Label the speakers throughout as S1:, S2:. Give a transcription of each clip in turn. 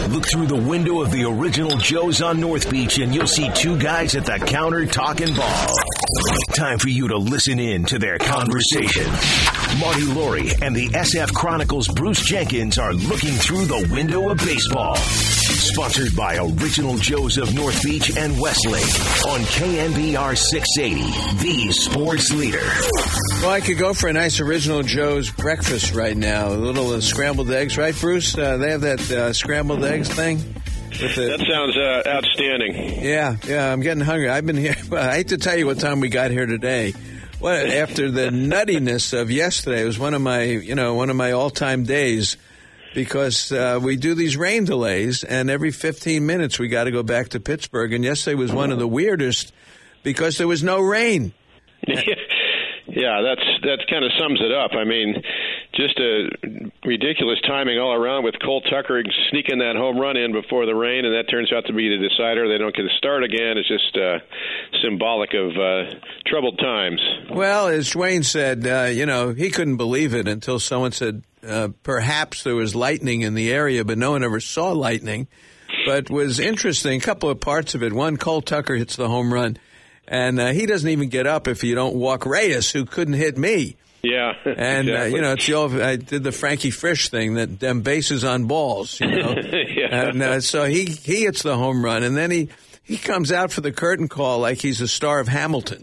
S1: Look through the window of the original Joe's on North Beach and you'll see two guys at the counter talking ball. Time for you to listen in to their conversation. Marty Laurie and the SF Chronicles' Bruce Jenkins are looking through the window of baseball. Sponsored by Original Joe's of North Beach and Westlake on KNBR 680, the sports leader.
S2: Well, I could go for a nice Original Joe's breakfast right now. A little scrambled eggs, right, Bruce? They have that scrambled eggs thing.
S3: That sounds outstanding.
S2: Yeah, I'm getting hungry. I've been here. Well, I hate to tell you what time we got here today. After the nuttiness of yesterday, it was one of my all-time days because we do these rain delays, and every 15 minutes we got to go back to Pittsburgh. And yesterday was one of the weirdest because there was no rain.
S3: Yeah, that kind of sums it up. I mean, just a ridiculous timing all around with Cole Tucker sneaking that home run in before the rain, and that turns out to be the decider. They don't get to start again. It's just symbolic of troubled times. Well,
S2: as Dwayne said, he couldn't believe it until someone said perhaps there was lightning in the area, but no one ever saw lightning. But was interesting, a couple of parts of it. One, Cole Tucker hits the home run. And he doesn't even get up if you don't walk Reyes, who couldn't hit me.
S3: Yeah,
S2: and
S3: exactly.
S2: It's the old. I did the Frankie Frisch thing, that them bases on balls.
S3: Yeah.
S2: And so he hits the home run, and then he comes out for the curtain call like he's a star of Hamilton.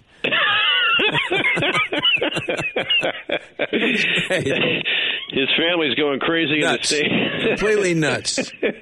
S3: His family's going crazy
S2: nuts.
S3: In the state.
S2: Completely nuts.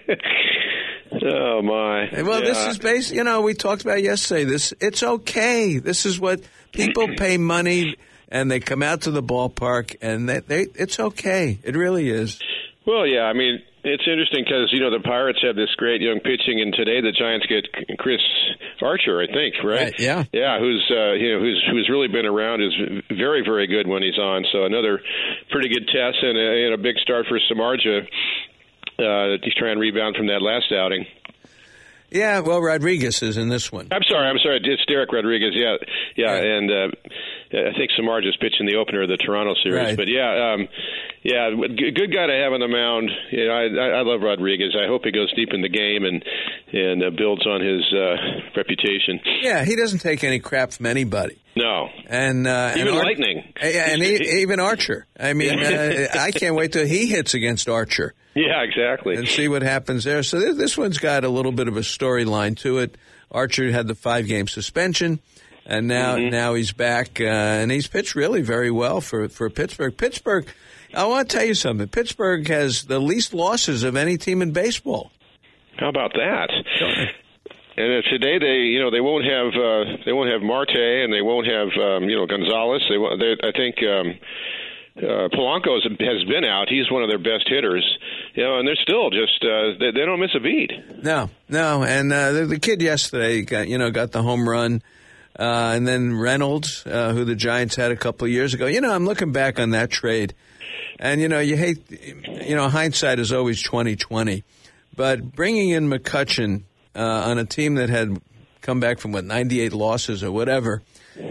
S3: Oh, my.
S2: Well, This is basically, we talked about yesterday. It's okay. This is what people pay money, and they come out to the ballpark, and it's okay. It really is.
S3: Well, yeah, I mean, it's interesting because, the Pirates have this great young pitching, and today the Giants get Chris Archer, I think, right?
S2: Yeah.
S3: Yeah, who's really been around, is very, very good when he's on. So another pretty good test and a big start for Samardzija. He's trying to rebound from that last outing.
S2: Yeah, well, Rodriguez is in this one.
S3: I'm sorry. It's Derek Rodriguez. Yeah. And I think Samardzija's pitching the opener of the Toronto series.
S2: Right.
S3: But good guy to have on the mound. I love Rodriguez. I hope he goes deep in the game and builds on his reputation.
S2: Yeah, he doesn't take any crap from anybody.
S3: No.
S2: And
S3: even Lightning.
S2: And even Archer. I mean, I can't wait till he hits against Archer.
S3: Yeah, exactly.
S2: And see what happens there. So this one's got a little bit of a storyline to it. Archer had the 5-game suspension, and now he's back, and he's pitched really very well for Pittsburgh. Pittsburgh, I want to tell you something. Pittsburgh has the least losses of any team in baseball.
S3: How about that? And today they won't have Marte, and they won't have Gonzalez. I think Polanco has been out. He's one of their best hitters, and they're still just they don't miss a beat. No,
S2: and the kid yesterday got the home run, and then Reynolds, who the Giants had a couple of years ago. I'm looking back on that trade, and you hate, hindsight is always 20/20, but bringing in McCutchen on a team that had come back from 98 losses or whatever.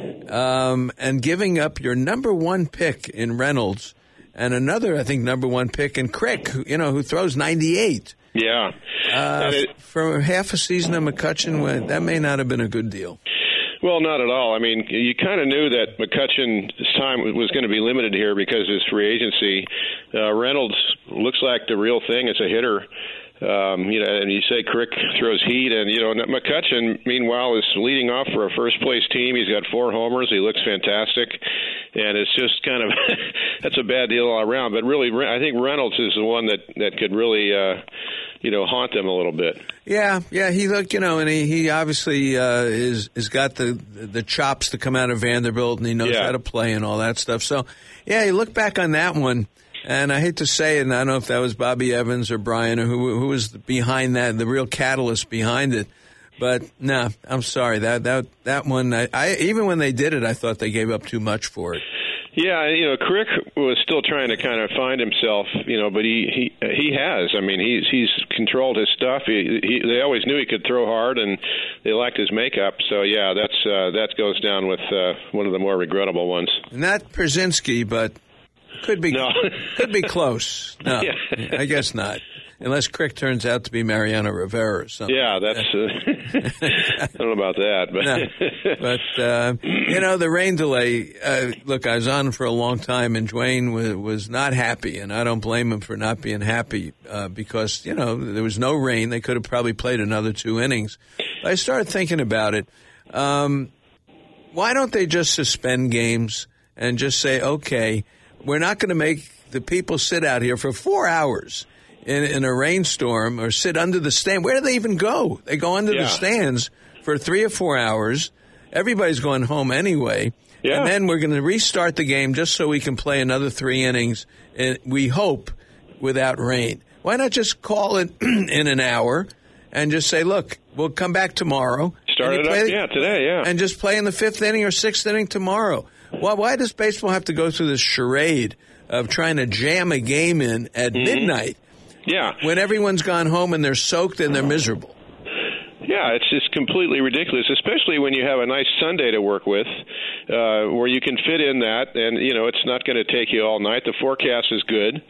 S2: And giving up your number one pick in Reynolds and another, I think, number one pick in Crick, who throws 98.
S3: Yeah.
S2: For half a season of McCutchen, that may not have been a good deal.
S3: Well, not at all. I mean, you kind of knew that McCutchen's time was going to be limited here because of his free agency. Reynolds looks like the real thing as a hitter. And you say Crick throws heat, and McCutchen, meanwhile, is leading off for a first-place team. He's got 4 homers. He looks fantastic, and it's just kind of that's a bad deal all around. But really, I think Reynolds is the one that could really haunt them a little bit.
S2: Yeah. He looked, and he obviously is got the chops to come out of Vanderbilt, and he knows how to play and all that stuff. So, yeah, you look back on that one. And I hate to say it, and I don't know if that was Bobby Evans or Brian or who was behind that, the real catalyst behind it. But no, I'm sorry that one. I even when they did it, I thought they gave up too much for it.
S3: Yeah, Crick was still trying to kind of find himself, but he has. I mean, he's controlled his stuff. They always knew he could throw hard, and they liked his makeup. So yeah, that goes down with one of the more regrettable ones.
S2: Not Przinsky, but. Could be close. No,
S3: yeah.
S2: I guess not. unless Crick turns out to be Mariano Rivera or something.
S3: Yeah, that's I don't know about that, but
S2: but the rain delay. Look, I was on for a long time, and Dwayne was not happy, and I don't blame him for not being happy because there was no rain. They could have probably played another 2 innings. But I started thinking about it. Why don't they just suspend games and just say, okay, we're not going to make the people sit out here for 4 hours in a rainstorm or sit under the stand? Where do they even go? They go under the stands for 3 or 4 hours. Everybody's going home anyway. Yeah. And then we're going to restart the game just so we can play another 3 innings, and we hope without rain. Why not just call it in an hour and just say, look, we'll come back tomorrow.
S3: Start it up, today, yeah.
S2: And just play in the 5th inning or 6th inning tomorrow. Well, why does baseball have to go through this charade of trying to jam a game in at midnight?
S3: Yeah.
S2: When everyone's gone home and they're soaked and they're miserable.
S3: Yeah, it's just completely ridiculous, especially when you have a nice Sunday to work with where you can fit in that, and, it's not going to take you all night. The forecast is good.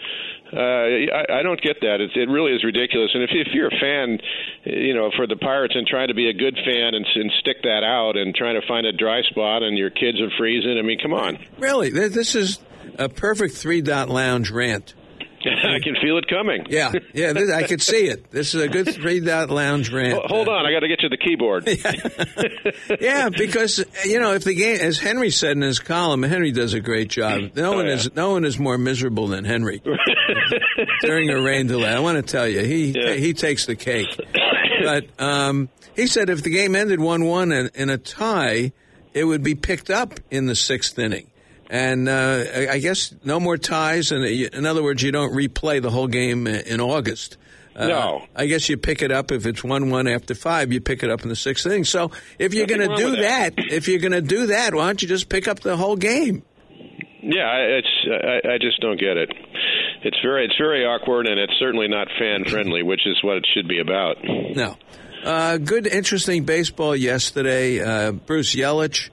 S3: I don't get that. It really is ridiculous. And if you're a fan, for the Pirates and trying to be a good fan and stick that out and trying to find a dry spot and your kids are freezing, I mean, come on.
S2: Really, this is a perfect 3-Dot Lounge rant.
S3: I can feel it coming.
S2: Yeah, I could see it. This is a good 3-Dot Lounge rant.
S3: Hold on, I got to get to the keyboard.
S2: Yeah, because if the game, as Henry said in his column, Henry does a great job. No one is more miserable than Henry during a rain delay. I want to tell you, he takes the cake. But he said if the game ended 1-1 in a tie, it would be picked up in the 6th inning. And I guess no more ties. And in other words, you don't replay the whole game in August.
S3: No.
S2: I guess you pick it up if it's 1-1 after 5. You pick it up in the 6th inning. So if you're going to do that, why don't you just pick up the whole game?
S3: Yeah, I just don't get it. It's very awkward, and it's certainly not fan friendly, which is what it should be about.
S2: No. Good, interesting baseball yesterday. Bruce Yelich.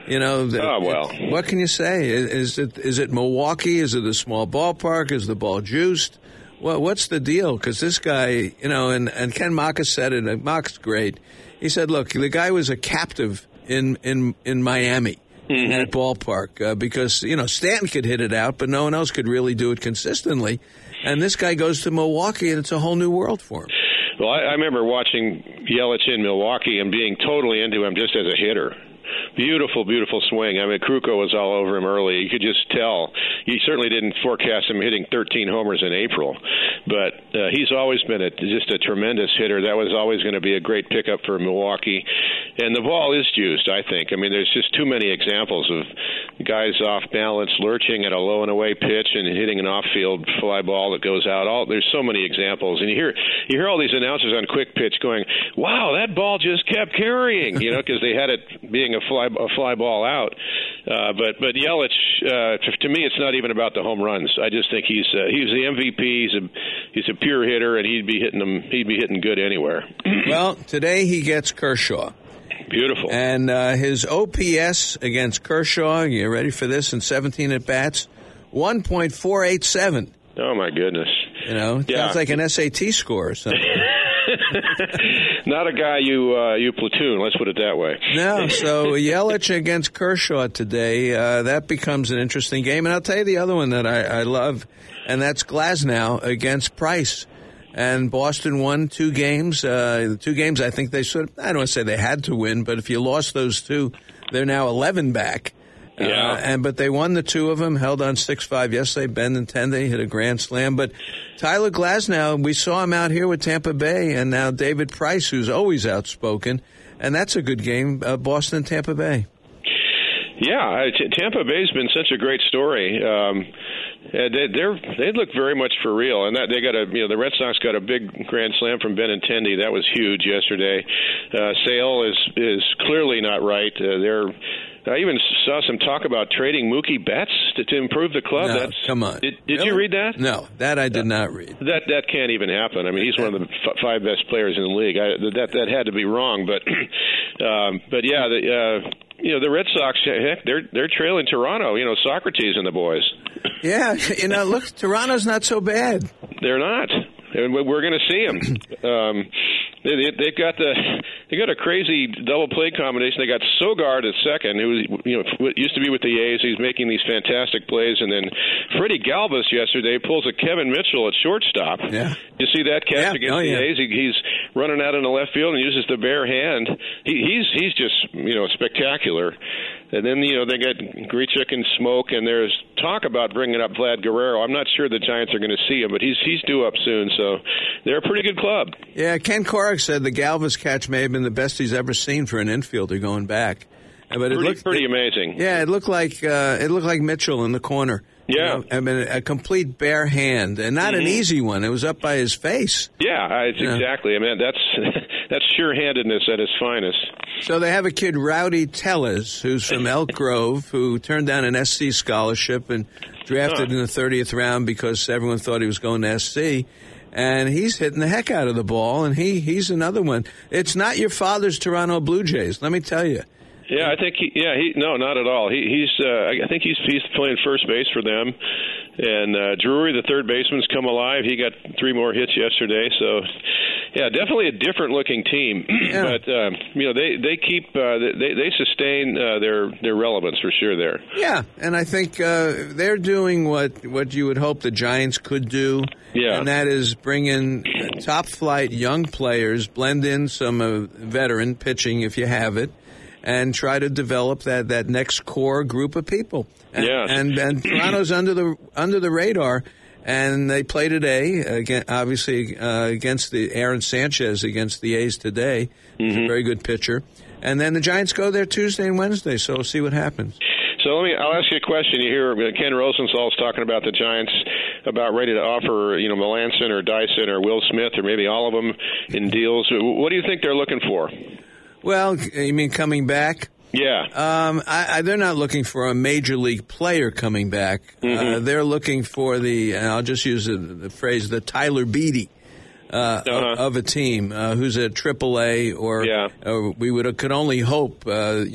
S2: What can you say? Is it Milwaukee? Is it a small ballpark? Is the ball juiced? Well, what's the deal? Because this guy, and Ken Maka said it, and Maka's great. He said, look, the guy was a captive in Miami, in that ballpark, because, Stanton could hit it out, but no one else could really do it consistently. And this guy goes to Milwaukee, and it's a whole new world for him.
S3: Well, I remember watching Yelich in Milwaukee and being totally into him just as a hitter. Beautiful, beautiful swing. I mean, Kruko was all over him early. You could just tell. He certainly didn't forecast him hitting 13 homers in April, but he's always been just a tremendous hitter. That was always going to be a great pickup for Milwaukee. And the ball is juiced, I think. I mean, there's just too many examples of guys off balance, lurching at a low and away pitch and hitting an off-field fly ball that goes out. There's so many examples. And you hear all these announcers on Quick Pitch going, wow, that ball just kept carrying, because they had it being a fly ball out. But Yelich, to me, it's not even about the home runs. I just think he's the MVP. He's a pure hitter, and he'd be hitting good anywhere.
S2: Well, today he gets Kershaw.
S3: Beautiful.
S2: And his OPS against Kershaw, you ready for this, in 17 at-bats? 1.487.
S3: Oh, my goodness.
S2: Sounds like an SAT score or something.
S3: Not a guy you platoon, let's put it that way.
S2: No, so Yelich against Kershaw today, that becomes an interesting game. And I'll tell you the other one that I love, and that's Glasnow against Price. And Boston won 2 games. The 2 games I think they I don't want to say they had to win, but if you lost those 2, they're now 11 back.
S3: Yeah.
S2: But they won the 2 of them, held on 6-5 yesterday. Benintendi hit a grand slam. But Tyler Glasnow, we saw him out here with Tampa Bay, and now David Price, who's always outspoken. And that's a good game, Boston, Tampa Bay.
S3: Yeah, Tampa Bay's been such a great story. They look very much for real, and that they got the Red Sox got a big grand slam from Benintendi. That was huge yesterday. Sale is clearly not right. I even saw some talk about trading Mookie Betts to improve the club.
S2: No, come on.
S3: Did
S2: really?
S3: You read that?
S2: No, that I did not read.
S3: That can't even happen. I mean, he's one of the 5 best players in the league. That had to be wrong, but yeah, the Red Sox, heck, they're trailing Toronto. Socrates and the boys.
S2: Yeah, look, Toronto's not so bad.
S3: They're not. and we're going to see him. They got a crazy double play combination. They got Sogard at second, who used to be with the A's. He's making these fantastic plays, and then Freddie Galvis yesterday pulls a Kevin Mitchell at shortstop.
S2: Yeah.
S3: You see that catch against the A's? He's running out in the left field and uses the bare hand. He's just spectacular. And then they got Grichuk and Smoke, and there's talk about bringing up Vlad Guerrero. I'm not sure the Giants are going to see him, but he's due up soon. So they're a pretty good club.
S2: Yeah, Ken Korik said the Galvis catch may have been the best he's ever seen for an infielder going back. But it looked
S3: pretty amazing.
S2: Yeah, it looked like Mitchell in the corner.
S3: Yeah,
S2: a complete bare hand, and not an easy one. It was up by his face.
S3: Yeah, exactly. I mean, that's sure-handedness at its finest.
S2: So they have a kid, Rowdy Tellez, who's from Elk Grove, who turned down an SC scholarship and drafted in the 30th round because everyone thought he was going to SC. And he's hitting the heck out of the ball, and he's another one. It's not your father's Toronto Blue Jays, let me tell you.
S3: Yeah, I think no, not at all. I think he's playing first base for them, and Drury, the third baseman's come alive. He got 3 more hits yesterday, so yeah, definitely a different looking team.
S2: Yeah.
S3: But they keep they sustain their relevance for sure there.
S2: Yeah, and I think they're doing what you would hope the Giants could do.
S3: Yeah,
S2: and that is bring in top flight young players, blend in some veteran pitching if you have it, and try to develop that next core group of people. And Toronto's under the radar, and they play today again, obviously against the Aaron Sanchez against the A's today. He's a very good pitcher, and then the Giants go there Tuesday and Wednesday. So we'll see what happens.
S3: So I'll ask you a question. You hear Ken Rosenthal's talking about the Giants about ready to offer, Melanson or Dyson or Will Smith or maybe all of them in deals. What do you think they're looking for?
S2: Well, you mean coming back?
S3: Yeah.
S2: They're not looking for a major league player coming back. They're looking for and I'll just use the phrase, the Tyler Beatty of a team who's a AAA or we could only hope,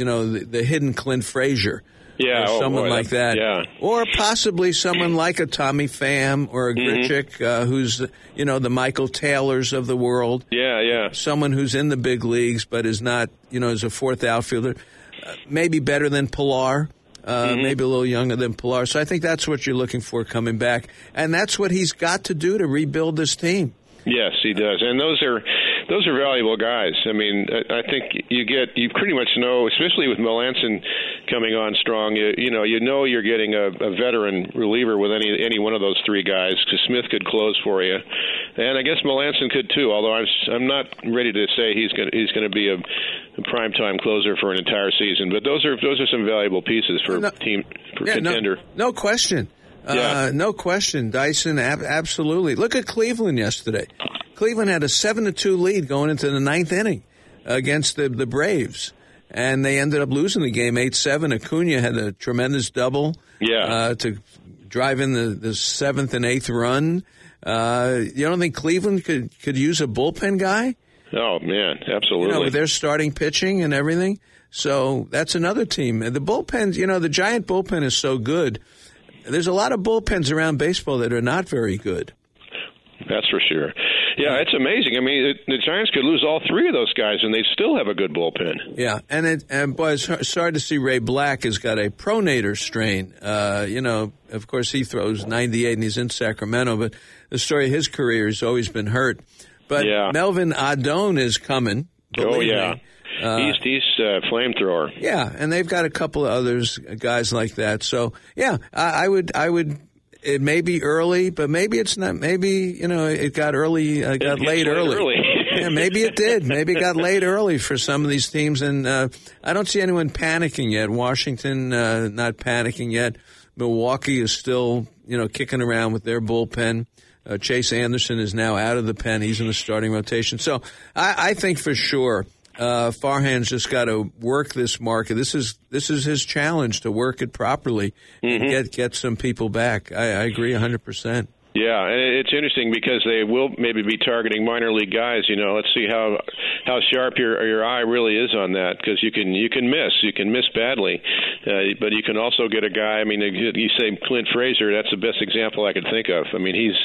S2: the hidden Clint Frazier.
S3: Yeah,
S2: or someone like that.
S3: Yeah.
S2: Or possibly someone like a Tommy Pham or a Grichuk, who's, the Michael Taylors of the world.
S3: Yeah, yeah.
S2: Someone who's in the big leagues but is not, as a fourth outfielder. Maybe better than Pilar, maybe a little younger than Pilar. So I think that's what you're looking for coming back. And that's what he's got to do to rebuild this team.
S3: Yes, he does. And those are valuable guys. I mean, I think you pretty much know, especially with Melanson coming on strong, you know you're getting a veteran reliever with any one of those 3 guys, because Smith could close for you. And I guess Melanson could too, although I'm not ready to say he's going to be a primetime closer for an entire season. But those are some valuable pieces for contender.
S2: No question. No question. Dyson, absolutely. Look at Cleveland yesterday. Cleveland had a 7-2 lead going into the 9th inning against the Braves, and they ended up losing the game 8-7. Acuna had a tremendous double to drive in the 7th and 8th run. You don't think Cleveland could use a bullpen guy?
S3: Oh, man, absolutely.
S2: With their starting pitching and everything. So that's another team. The bullpens, the Giant bullpen is so good. There's a lot of bullpens around baseball that are not very good.
S3: That's for sure. Yeah, it's amazing. I mean, the Giants could lose all 3 of those guys, and they'd still have a good bullpen.
S2: Yeah, and boy, it's sorry to see Ray Black has got a pronator strain. Of course, he throws 98 and he's in Sacramento, but the story of his career has always been hurt. But Melvin Adone is coming.
S3: Oh, yeah. He's a flamethrower.
S2: Yeah, and they've got a couple of others, guys like that. So, yeah, I would. It may be early, but maybe it's not. Maybe it got early. Got late early. Yeah, maybe it did. Maybe it got late early for some of these teams, and I don't see anyone panicking yet. Washington not panicking yet. Milwaukee is still kicking around with their bullpen. Chase Anderson is now out of the pen. He's in the starting rotation. So I think for sure. Farhan's just got to work this market. This is his challenge, to work it properly and get some people back. I agree 100%.
S3: Yeah, and it's interesting because they will maybe be targeting minor league guys. Let's see how sharp your eye really is on that, because you can miss badly, but you can also get a guy. I mean, you say Clint Frazier, that's the best example I could think of. I mean,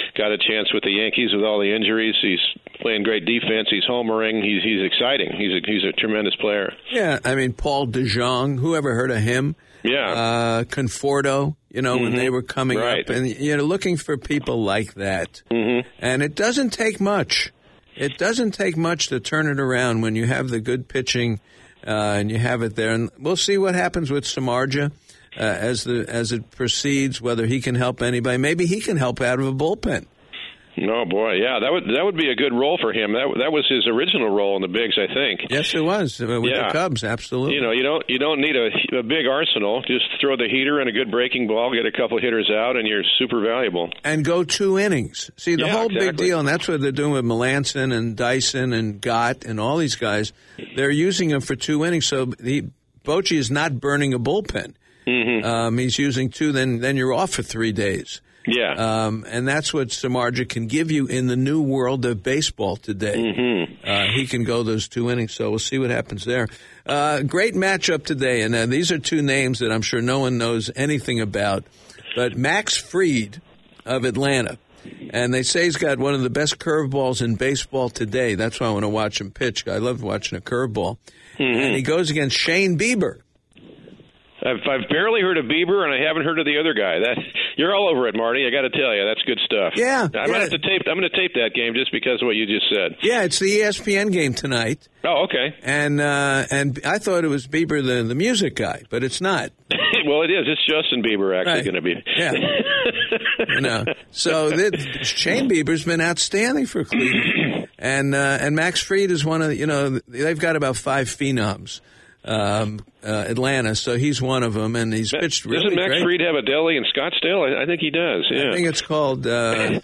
S3: got a chance with the Yankees with all the injuries. He's playing great defense. He's homering. He's exciting. He's a tremendous player.
S2: Yeah, I mean, Paul DeJong, who ever heard of him?
S3: Yeah.
S2: Conforto, when they were coming
S3: right.
S2: up. And, looking for people like that.
S3: Mm-hmm.
S2: And it doesn't take much. It doesn't take much to turn it around when you have the good pitching and you have it there. And we'll see what happens with Samardzija as it proceeds, whether he can help anybody. Maybe he can help out of a bullpen.
S3: Oh boy, yeah, that would be a good role for him. That was his original role in the bigs, I think.
S2: Yes, it was with the Cubs, absolutely.
S3: You don't need a big arsenal. Just throw the heater and a good breaking ball, get a couple hitters out, and you're super valuable.
S2: And go 2 innings. See, the whole big deal, and that's what they're doing with Melanson and Dyson and Gott and all these guys. They're using them for 2 innings, so Bochy is not burning a bullpen.
S3: Mm-hmm.
S2: He's using 2, then you're off for 3 days.
S3: Yeah.
S2: And that's what Samardzija can give you in the new world of baseball today.
S3: Mm-hmm.
S2: He can go those 2 innings, so we'll see what happens there. Great matchup today, and these are 2 names that I'm sure no one knows anything about. But Max Fried of Atlanta, and they say he's got one of the best curveballs in baseball today. That's why I want to watch him pitch. I love watching a curveball. Mm-hmm. And he goes against Shane Bieber.
S3: I've barely heard of Bieber, and I haven't heard of the other guy. You're all over it, Marty. I got to tell you, that's good stuff.
S2: Yeah,
S3: I'm going to tape that game just because of what you just said.
S2: Yeah, it's the ESPN game tonight.
S3: Oh, okay.
S2: And I thought it was Bieber, the music guy, but it's not.
S3: Well, it is. It's Justin Bieber actually going to be.
S2: Yeah. So Shane Bieber's been outstanding for Cleveland, and Max Fried is one of they've got about 5 phenoms. Atlanta, so he's one of them, and he's pitched really great.
S3: Doesn't Max Fried have a deli in Scottsdale? I think he does. Yeah.
S2: I think it's called the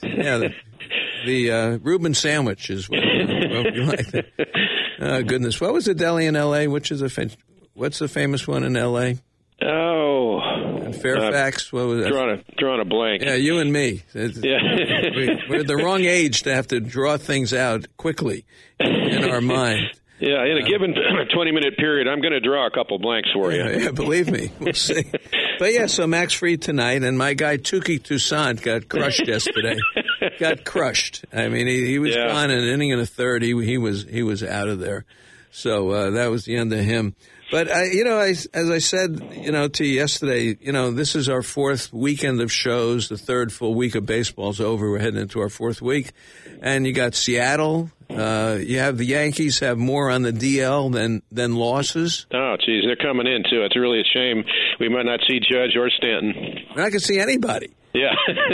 S2: Reuben sandwich is what you like. Oh goodness, what was the deli in L.A.? What's the famous one in L.A.?
S3: Oh,
S2: in Fairfax. What was that?
S3: Drawing a blank.
S2: Yeah, you and me.
S3: Yeah.
S2: We're at the wrong age to have to draw things out quickly in our mind.
S3: Yeah, in a given 20-minute period, I'm going to draw a couple blanks for you.
S2: Yeah, believe me. We'll see. But, yeah, so Max Fried tonight, and my guy Touki Toussaint got crushed yesterday. Got crushed. I mean, he was gone in an inning and a third. He was out of there. So that was the end of him. But, as I said, to you yesterday, this is our 4th weekend of shows. The 3rd full week of baseball's over. We're heading into our 4th week. And you got Seattle. You have the Yankees have more on the DL than losses.
S3: Oh, geez, they're coming in, too. It's really a shame we might not see Judge or Stanton.
S2: We're not going to see anybody.
S3: Yeah.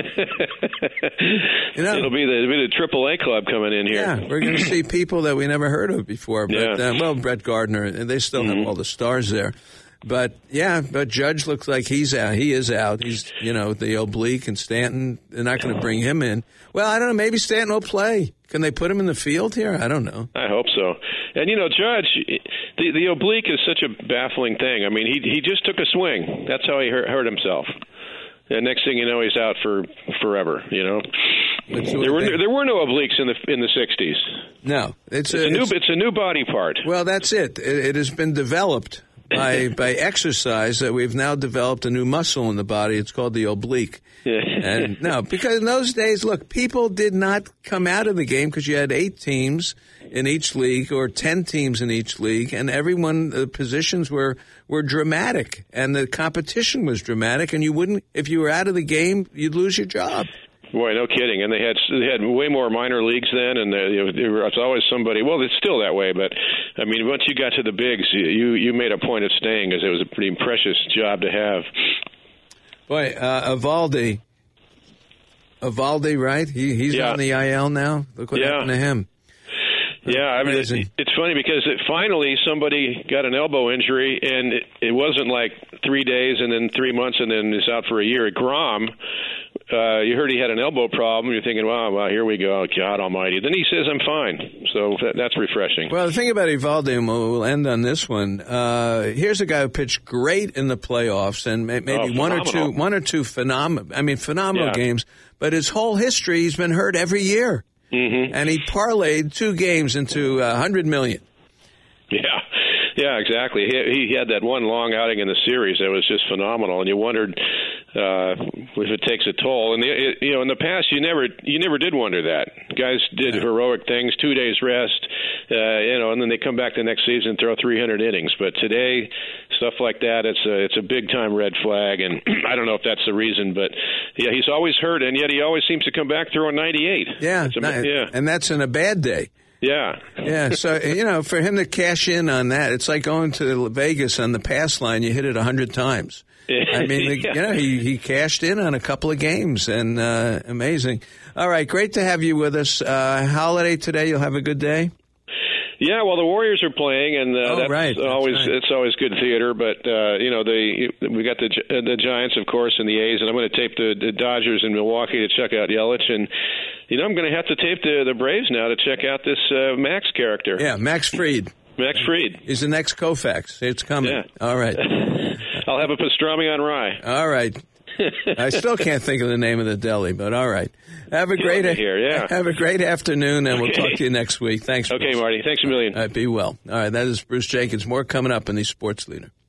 S3: It'll be the AAA club coming in here.
S2: Yeah, we're going to see people that we never heard of before. But, Brett Gardner, and they still have all the stars there. But Judge looks like he's out. He is out. He's, the oblique, and Stanton, they're not going to bring him in. Well, I don't know. Maybe Stanton will play. Can they put him in the field here? I don't know.
S3: I hope so. And, Judge, the oblique is such a baffling thing. I mean, he just took a swing. That's how he hurt himself. And next thing you know, he's out for forever. There were no obliques in the 60s.
S2: No, it's
S3: a new body part.
S2: Well, that's it. It has been developed by exercise that we've now developed a new muscle in the body. It's called the oblique. And no, because in those days, look, people did not come out of the game because you had 8 teams in each league or 10 teams in each league, and the positions were dramatic, and the competition was dramatic, and if you were out of the game, you'd lose your job.
S3: Boy, no kidding. And they had way more minor leagues then, and it's always somebody. Well, it's still that way, but I mean, once you got to the bigs, you made a point of staying because it was a pretty precious job to have. Boy,
S2: Evaldi, right? He's on the IL now. Look what happened to him.
S3: Yeah, I mean, it's funny because finally somebody got an elbow injury, and it wasn't like 3 days and then 3 months and then it's out for a year. Grom, you heard he had an elbow problem. You're thinking, wow, here we go. God almighty. Then he says, I'm fine. So that's refreshing.
S2: Well, the thing about Evaldi, and we'll end on this one, here's a guy who pitched great in the playoffs and maybe one or two phenomenal games, but his whole history, he's been hurt every year. Mm-hmm. And he parlayed 2 games into $100 million. Yeah,
S3: exactly. He had that one long outing in the series that was just phenomenal, and you wondered if it takes a toll. And in the past, you never did wonder that. Guys did heroic things, 2 days rest, and then they come back the next season and throw 300 innings. But today, stuff like that, it's a big time red flag. And I don't know if that's the reason, but yeah, he's always hurt, and yet he always seems to come back throwing 98.
S2: Yeah, and that's in a bad day.
S3: Yeah.
S2: Yeah, so, for him to cash in on that, it's like going to Vegas on the pass line. You hit it 100 times. I mean, he cashed in on a couple of games, and amazing. All right, great to have you with us. Holiday today, you'll have a good day?
S3: Yeah, well, the Warriors are playing, and it's always good theater. But we got the Giants, of course, and the A's, and I'm going to tape the Dodgers in Milwaukee to check out Yelich, and I'm going to have to tape the Braves now to check out this Max character.
S2: Yeah, Max Fried.
S3: Max Fried.
S2: He's the next Koufax. It's coming.
S3: Yeah.
S2: All right.
S3: I'll have a pastrami on rye.
S2: All right. I still can't think of the name of the deli, but all right. Have a great afternoon, and we'll talk to you next week. Thanks, Bruce.
S3: Okay, Marty. Thanks a million.
S2: All right, be well. All right, that is Bruce Jenkins. More coming up in the Sports Leader.